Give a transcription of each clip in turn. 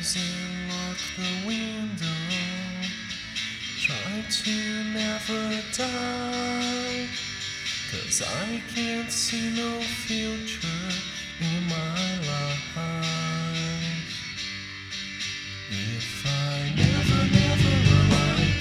Close and lock the window. Try to never die, 'cause I can't see no future in my life. If I never arrive,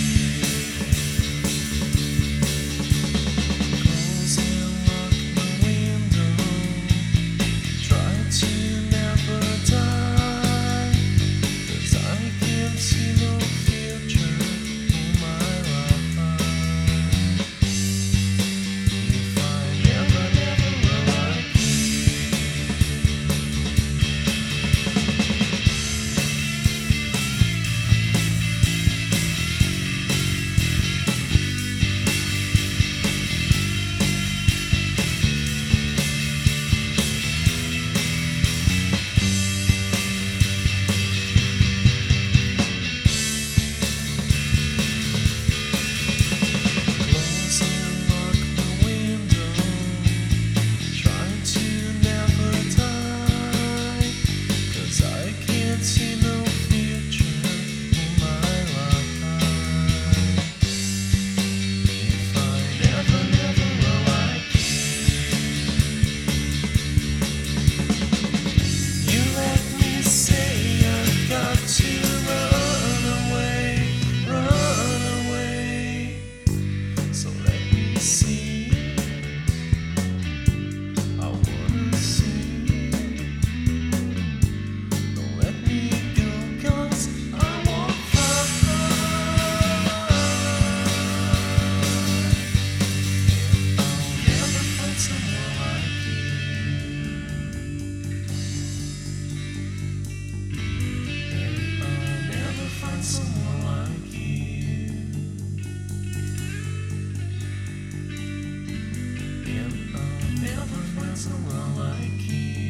close and lock the window. Try to never die, 'cause I can't see no future in my life. If I never arrive, see no future in my life. If I never arrive, you let me say I've got to run away. So let me see. I wanna see. Let me go, 'cause I won't fly. I'll never find someone like you. I'll never find someone like you. And I'll never find someone like you.